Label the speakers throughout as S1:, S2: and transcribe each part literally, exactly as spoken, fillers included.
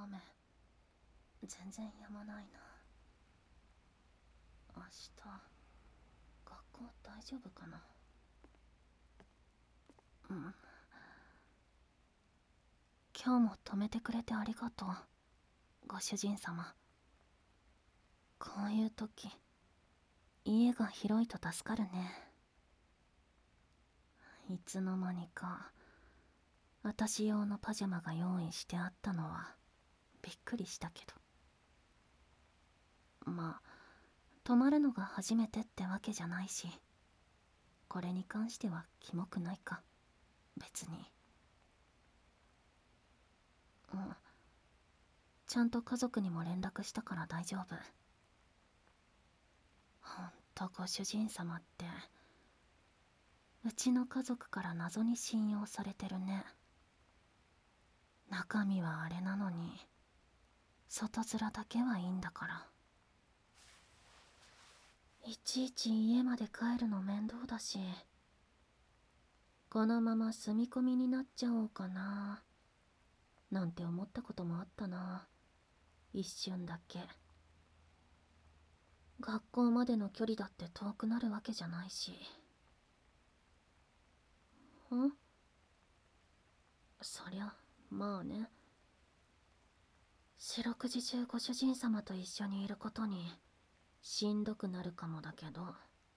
S1: 雨全然止まないな。明日学校大丈夫かな。うん。今日も止めてくれてありがとう、ご主人様。こういう時家が広いと助かるね。いつの間にか私用のパジャマが用意してあったのはびっくりしたけど、まあ泊まるのが初めてってわけじゃないし、これに関してはキモくないか、別に。うん、ちゃんと家族にも連絡したから大丈夫。ほんとご主人様ってうちの家族から謎に信用されてるね。中身はあれなのに外面だけはいいんだから。いちいち家まで帰るの面倒だし、このまま住み込みになっちゃおうかななんて思ったこともあったな、一瞬だけ。学校までの距離だって遠くなるわけじゃないし。んそりゃまあね、四六時中ご主人様と一緒にいることにしんどくなるかもだけど、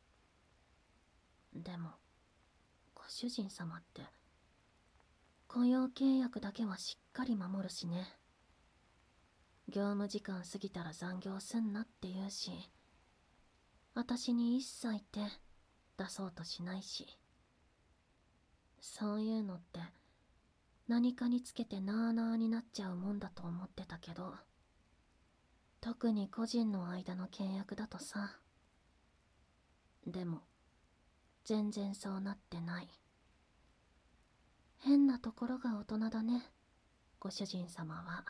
S1: でもご主人様って雇用契約だけはしっかり守るしね。業務時間過ぎたら残業すんなって言うし、私に一切手出そうとしないし。そういうのって何かにつけてなあなあになっちゃうもんだと思ってたけど、特に個人の間の契約だとさ。でも全然そうなってない。変なところが大人だね、ご主人様は。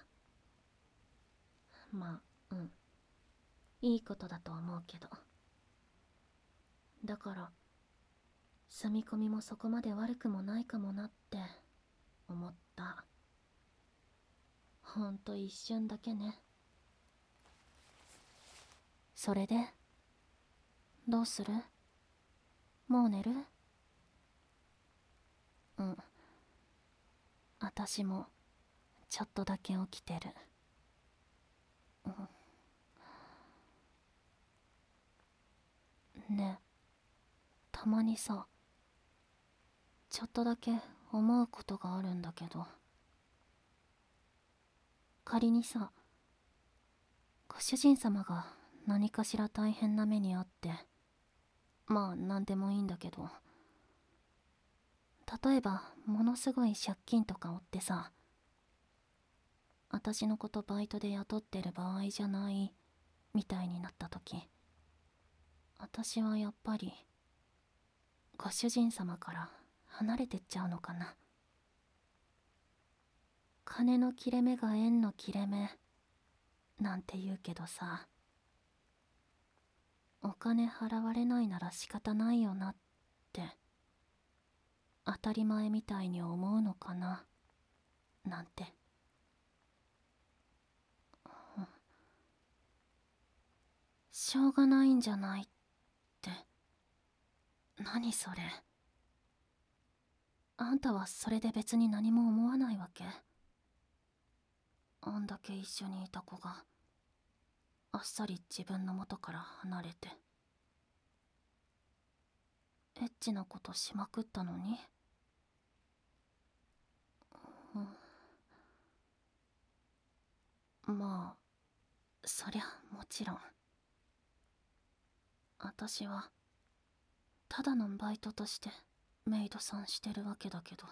S1: まあ、うん、いいことだと思うけど。だから住み込みもそこまで悪くもないかもなって思った。ほんと一瞬だけね。それでどうする？もう寝る？うん、私もちょっとだけ起きてる。うん、ねえ、たまにさ、ちょっとだけ思うことがあるんだけど、仮にさ、ご主人様が何かしら大変な目にあって、まあ何でもいいんだけど、例えばものすごい借金とか負ってさ、私のことバイトで雇ってる場合じゃないみたいになった時、私はやっぱりご主人様から離れてっちゃうのかな。金の切れ目が縁の切れ目なんて言うけどさ、お金払われないなら仕方ないよなって当たり前みたいに思うのかななんて。しょうがないんじゃないって何それ。あんたはそれで別に何も思わないわけ？あんだけ一緒にいた子があっさり自分の元から離れてエッチなことしまくったのに。うん、まあそりゃもちろん私はただのバイトとしてメイドさんしてるわけだけど、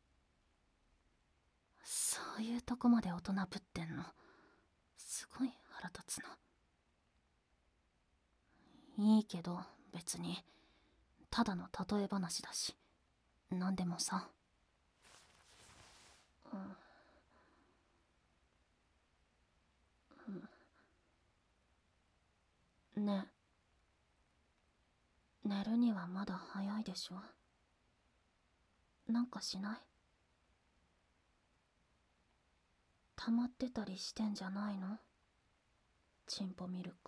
S1: そういうとこまで大人ぶってんのすごい腹立つな。いいけど別にただの例え話だし、何でもさ。うん、うん、ねえ、寝るにはまだ早いでしょ。なんかしない？ 溜まってたりしてんじゃないの？チンポミルク。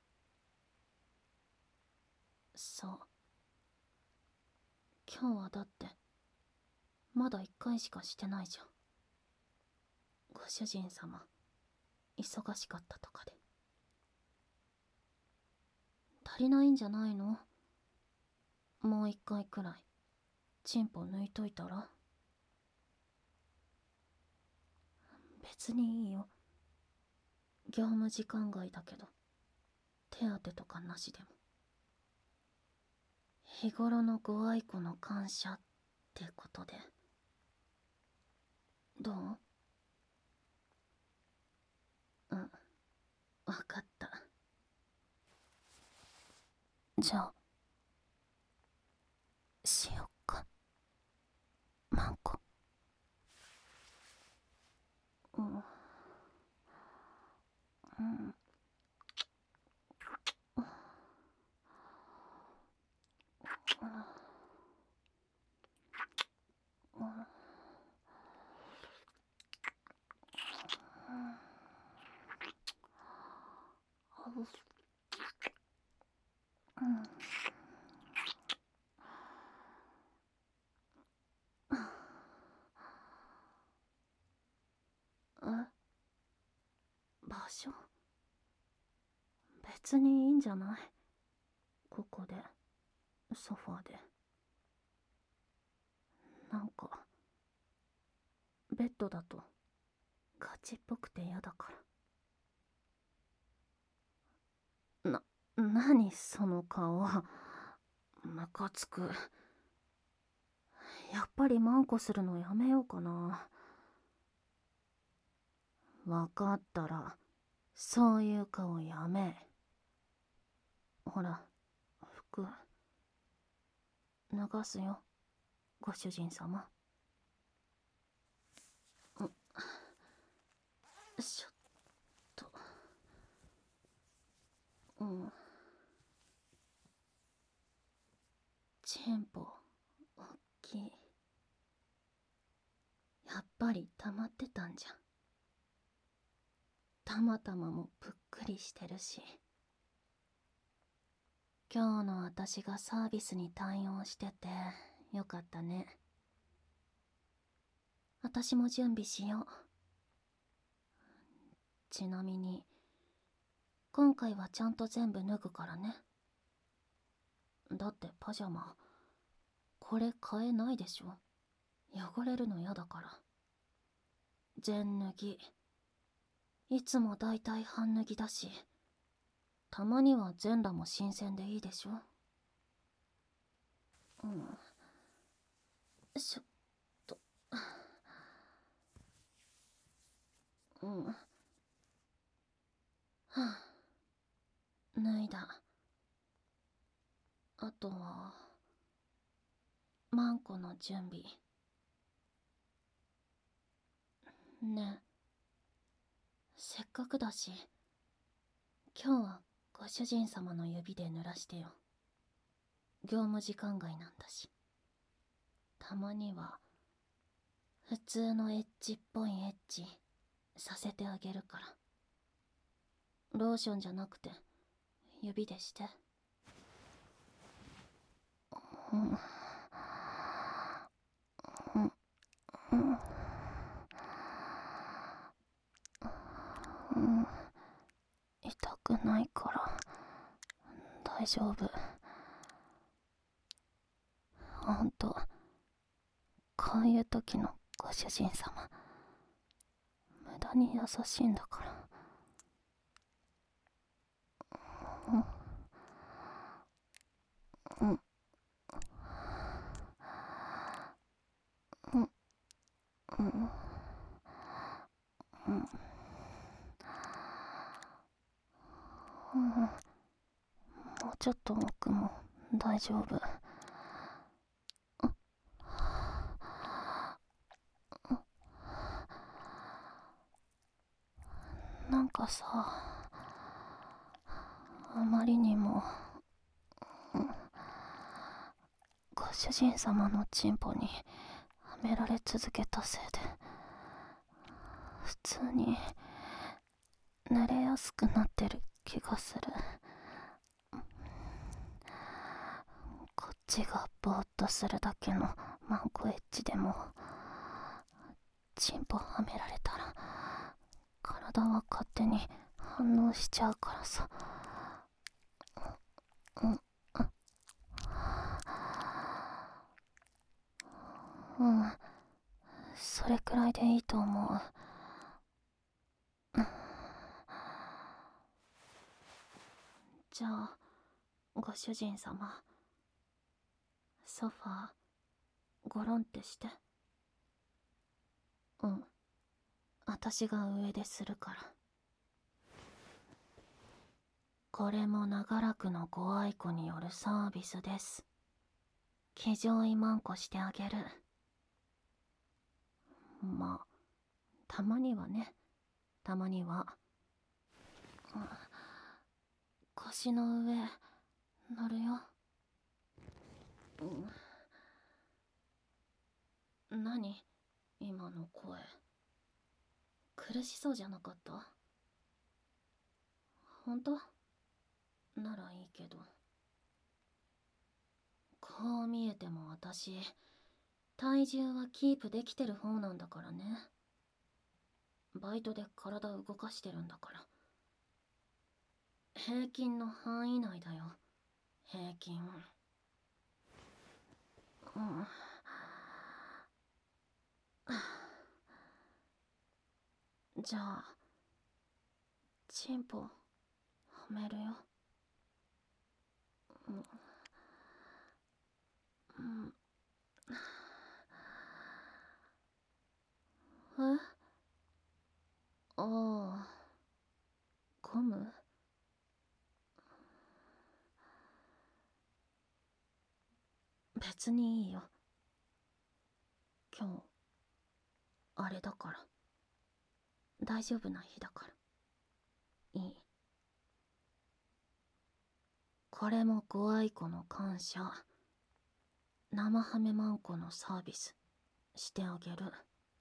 S1: そう。今日はだってまだ一回しかしてないじゃん。ご主人様忙しかったとかで。足りないんじゃないの？もう一回くらいチンポ抜いといたら？別にいいよ。業務時間外だけど手当とかなしでも。日頃のご愛顧の感謝ってことで。どう？うん、わかった。じゃあしよっか、マンコ。うんうんえ、場所別にいいんじゃない？ここでソファーで。なんかベッドだとガチっぽくて嫌だから。な、なにその顔。ムカつく。やっぱりマンコするのやめようかな。わかったらそういう顔やめ。ほら服脱がすよ、ご主人様。ん、ちょっと。うん。チンポおっきい。やっぱり溜まってたんじゃん。たまたまもぷっくりしてるし。今日の私がサービスに対応しててよかったね。私も準備しよう。ちなみに今回はちゃんと全部脱ぐからね。だってパジャマこれ買えないでしょ。汚れるの嫌だから。全脱ぎ。いつもだいたい半脱ぎだし、たまには全裸も新鮮でいいでしょ。うん。しょっと。うん。はあ、脱いだ。あとはマンコの準備。ねえ、せっかくだし今日はご主人様の指で濡らしてよ。業務時間外なんだし。たまには普通のエッチっぽいエッチさせてあげるから。ローションじゃなくて指でして。うんうんうんうん、痛くないから大丈夫。ほんとこういう時のご主人様無駄に優しいんだから。うんうんうんうんうんうん、もうちょっと奥も大丈夫。なんかさ、あまりにも、うん、ご主人様のチンポにはめられ続けたせいで普通に寝れやすくなってる気がする。こっちがぼーっとするだけのマンコエッジでもチンポはめられたら体は勝手に反応しちゃうからさ。うん、うん、それくらいでいいと思う。じゃあご主人様、ソファーゴロンってして。うん、私が上でするから。これも長らくのご愛顧によるサービスです。気丈いまんこしてあげる。まあたまにはね、たまには。うん、腰の上乗るよ。うん、何今の声、苦しそうじゃなかった？本当？ならいいけど。こう見えても私、体重はキープできてる方なんだからね。バイトで体動かしてるんだから。平均の範囲内だよ、平均。うん。じゃあチンポはめるよ。うん、うん、え？ああ、ゴム？別にいいよ。今日あれだから、大丈夫な日だから。いい。これもご愛顧の感謝。生ハメマンコのサービスしてあげる。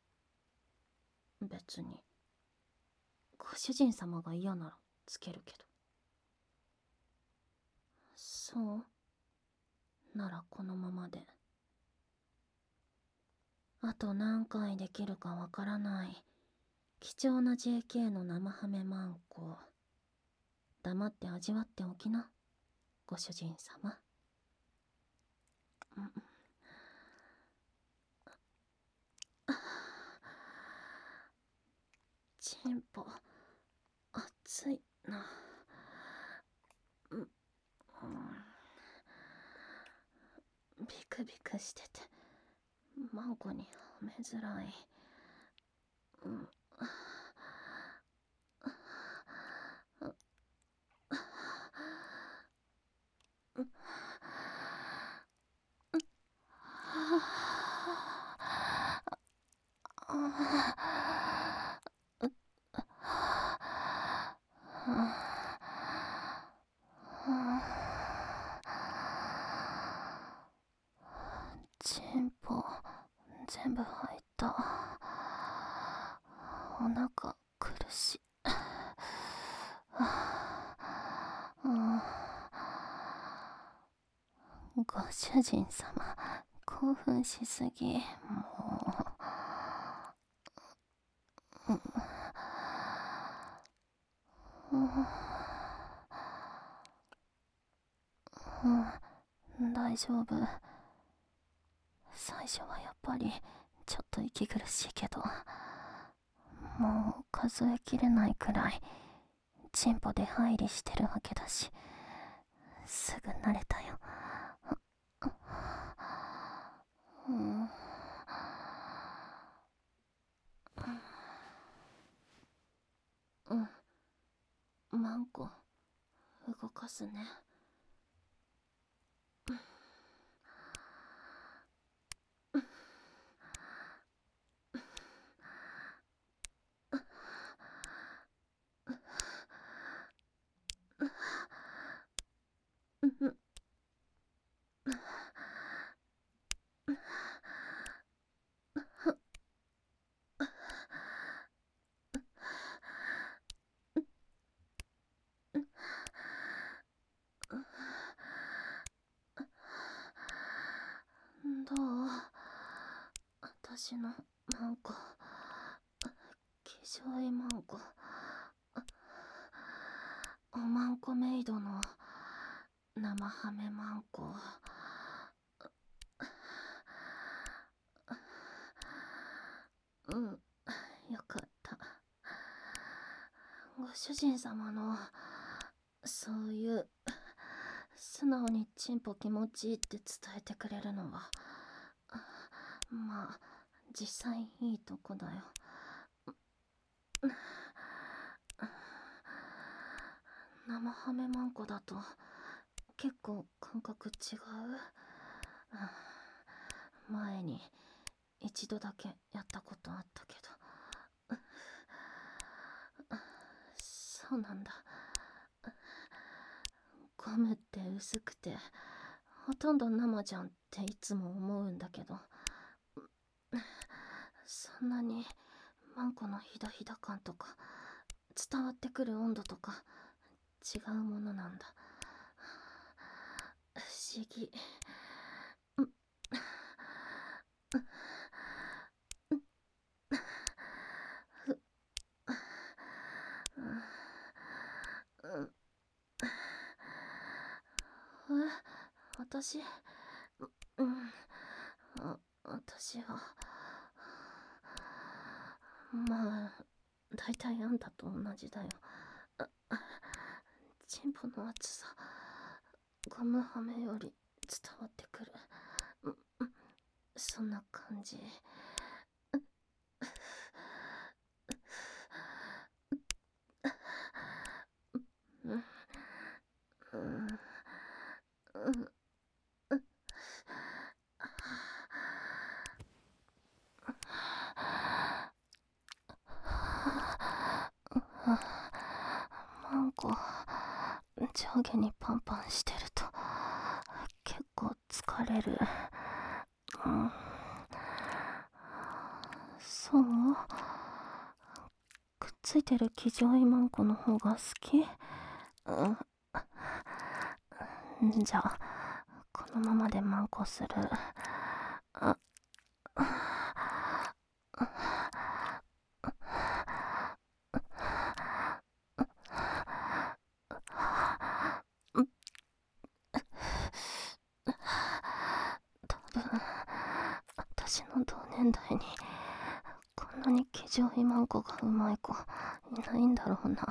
S1: 別にご主人様が嫌ならつけるけど。そうならこのままで。あと何回できるかわからない貴重な ジェーケー の生ハメマンコ、黙って味わっておきな、ご主人様。うん、チンポ熱いな。うん、うん、ビクビクしててマンコにはめづらい。うん、チンポ全部入った。お腹苦しい。ご主人様、興奮しすぎ。もう、うん、うん、大丈夫。最初はやっぱりちょっと息苦しいけど、もう数えきれないくらいチンポ出入りしてるわけだし、すぐ慣れたよ。うん、うん、マンコ動かすね。 私のマンコ、気丈いマンコ、おまんこメイドの生ハメマンコ。うん、よかった。ご主人様のそういう素直にチンポ気持ちいいって伝えてくれるのはまあ実際いいとこだよ。生ハメマンコだと結構感覚違う。前に一度だけやったことあったけど。そうなんだ。ゴムって薄くてほとんど生じゃんっていつも思うんだけど、そんなにマンコのヒダヒダ感とか伝わってくる温度とか違うものなんだ。不思議。え、私、うん、あ、私は、まあ、大体あんたと同じだよ。チンポの厚さ、ゴムハメより伝わってくる。そんな感じ。うん、うん、うん、マンコ、上下にパンパンしてると結構疲れる。うん、そう？くっついてる騎乗位マンコの方が好き？うん、じゃあこのままでマンコする。あ多分私の同年代にこんなに騎乗位マンコがうまい子いないんだろうな。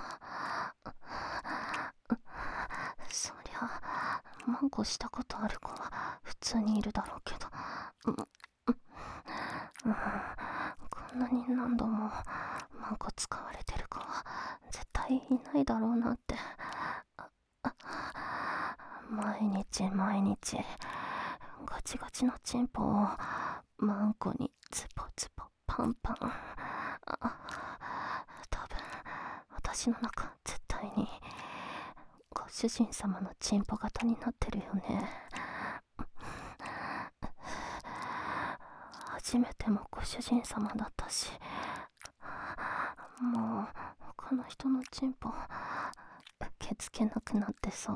S1: そりゃマンコしたことある子は普通にいるだろうけど、うん、うん、こんなに何度もマンコ使われてる子は絶対いないだろうなって。毎日毎日ガチガチのチンポをマンコにズポズポパンパン。多分私の中絶対にご主人様のチンポ型になってるよね。初めてもご主人様だったし、もう他の人のチンポ受け付けなくなってそう。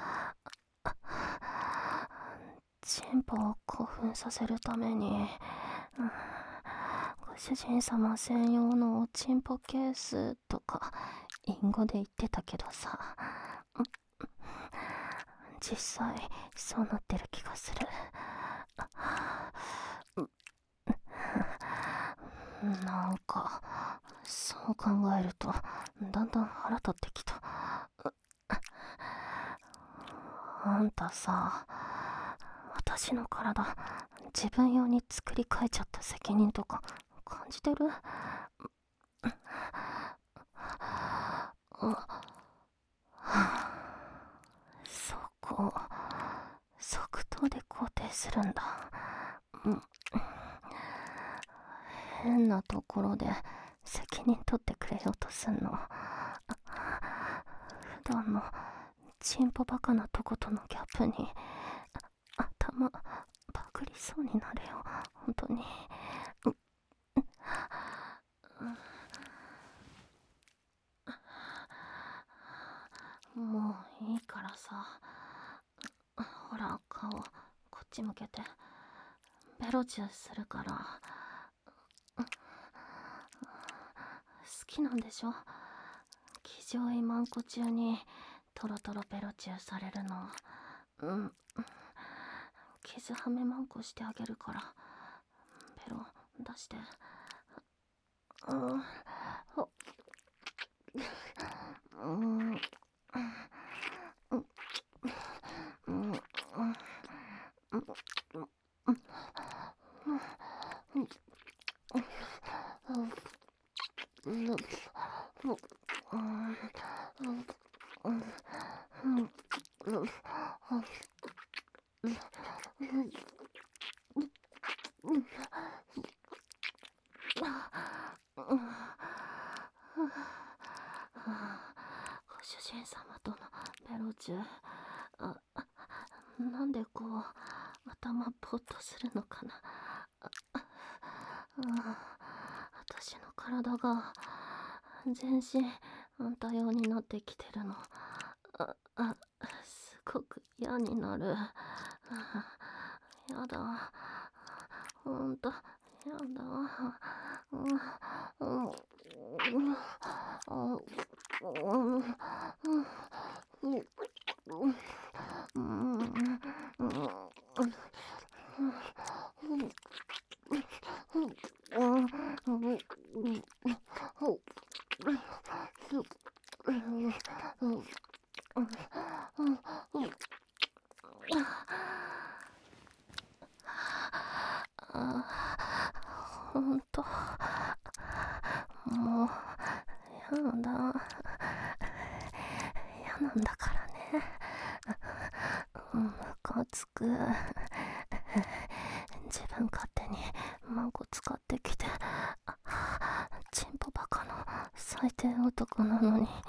S1: チンポを興奮させるために、うん、ご主人様専用のおチンポケースとか隠語で言ってたけどさ、うん、実際そうなってる気がする。なんかそう考えるとだんだん腹立ってきた。あんたさ、私の体自分用に作り変えちゃった責任とか感じてる？そこ即答で肯定するんだ。うん、変なところで責任取ってくれようとすんの。普段のチンポバカなとことのギャップに頭バグりそうになるよ、本当に。もういいからさ、ほら顔こっち向けてベロチューするからきなんでしょ。気丈位マンコ中にトロトロペロチューされるの。うん。傷はめマンコしてあげるから、ペロ出して。うん。うん。うん。うん。ご主人様とのペロチュー、あ、なんでこう頭ポッとするのかな。あ、私の体が全身あんた用になってきてるの。あ、あ、すごく嫌になる。やだ、ほんとやだ。うん、うん、うん、ほんともうやだ、嫌なんだからね。ムカつく。自分勝手にマンコ使ってきて、チンポバカの最低男なのに、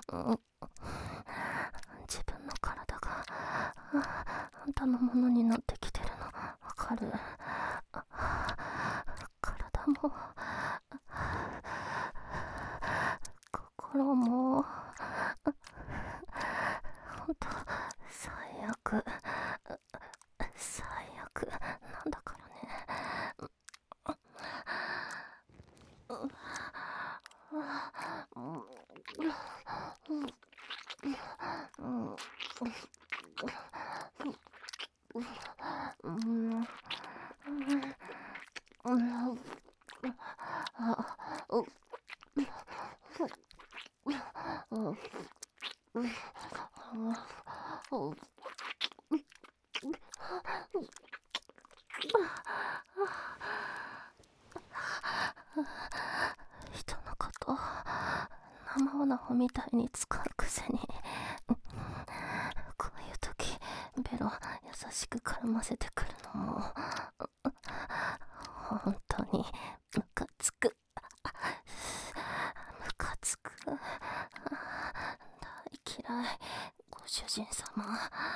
S1: 自分の体があんたのものになってきてるのわかる。体も心もほんと最悪、最悪なんだからね。人のこと生オナホみたいに使うくせに、こういう時ベロ優しく絡ませてくるのも本当にムカつく。ムカつく。大嫌い、ご主人様。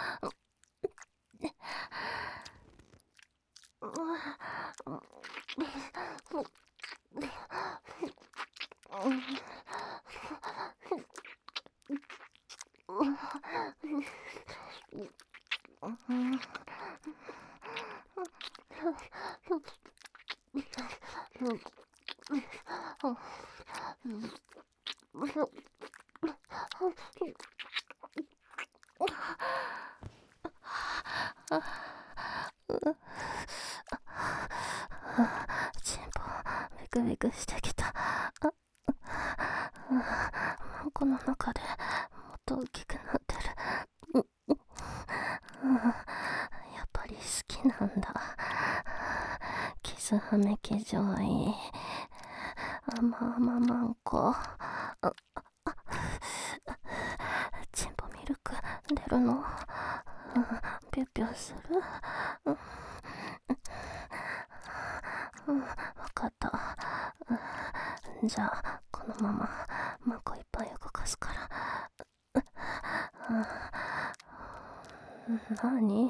S1: チンポビクビクしてきた。マンコの中でもっと大きくなってる。やっぱり好きなんだ。キスハメ騎乗位あまあまマンコ。チンポミルク出るの。ピュッピュする。わかった。じゃあこのままマンコいっぱい動かすから。なに？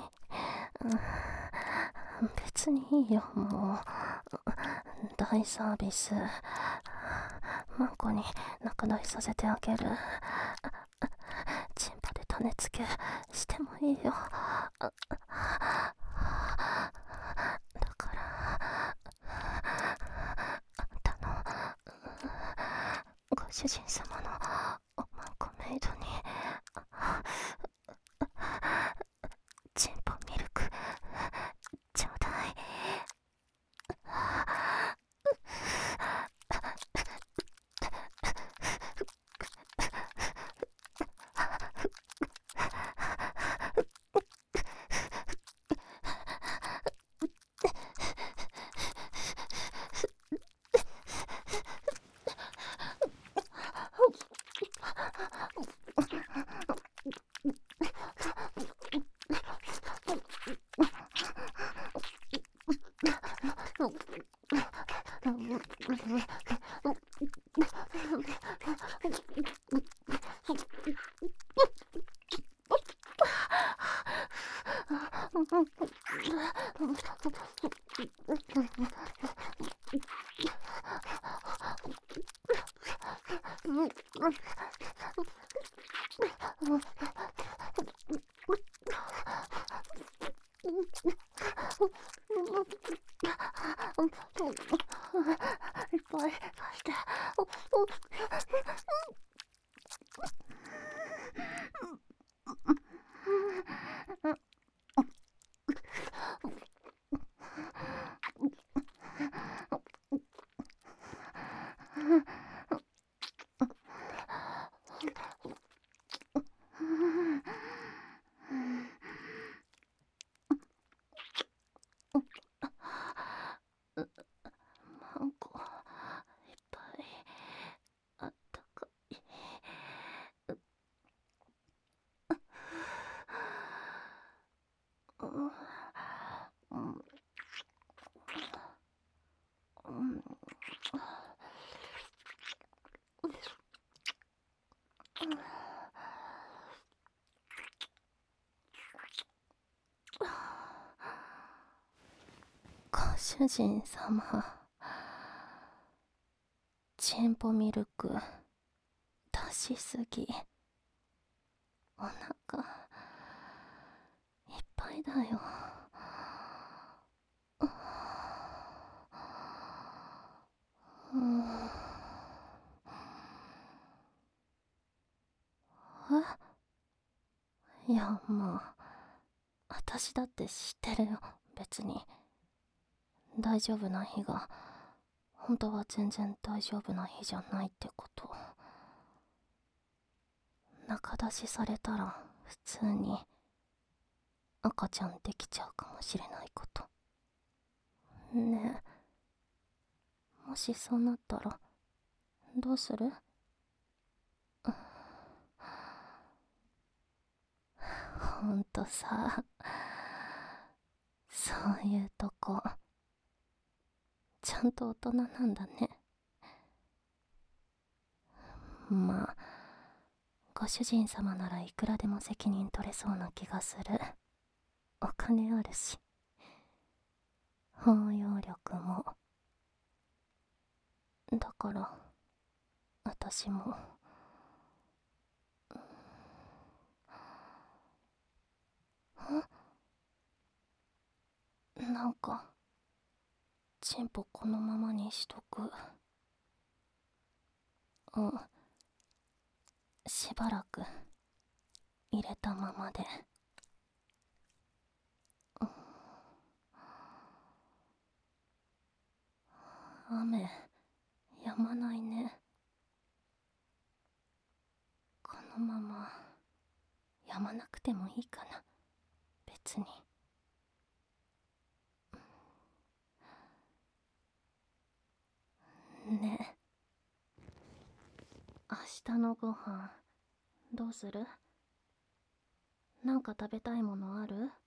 S1: 別にいいよ、もう。大サービス。マンコに仲買いさせてあげる。チンポで種付けしてもいいよ。だからあんたのご主人様のおまんこメイドにチンポミルクちょうだい。いっぱい貸して。マンコいっぱいあったかい。うんうんうんご主人様、チンポミルク出しすぎ。お腹いっぱいだよ。うん、えいや、まあ私だって知ってるよ。別に大丈夫な日が本当は全然大丈夫な日じゃないってこと。中出しされたら普通に赤ちゃんできちゃうかもしれないこと。ねえ、もしそうなったらどうする？ほんとさ、そういうとこちゃんと大人なんだね。まあご主人様ならいくらでも責任取れそうな気がする。お金あるし包容力も。だから私もなんかチンポこのままにしとく。うん、しばらく入れたままで。雨止まないね。このまま止まなくてもいいかな、別に。ねえ、明日のご飯どうする？なんか食べたいものある？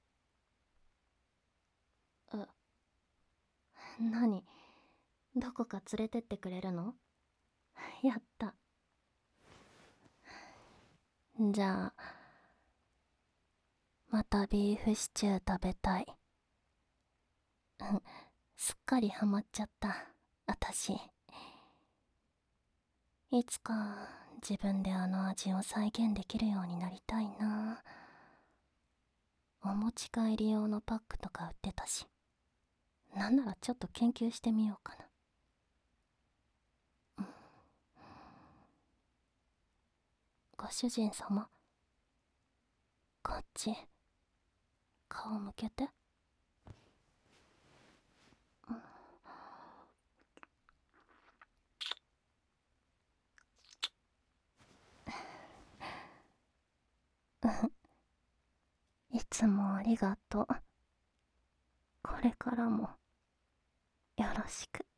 S1: え、何？どこか連れてってくれるの？やった。じゃあまたビーフシチュー食べたい。うん、すっかりハマっちゃった私。いつか自分であの味を再現できるようになりたいな。お持ち帰り用のパックとか売ってたし、なんならちょっと研究してみようかな。 ご主人様。こっち、顔向けて。いつもありがとう。これからもよろしく。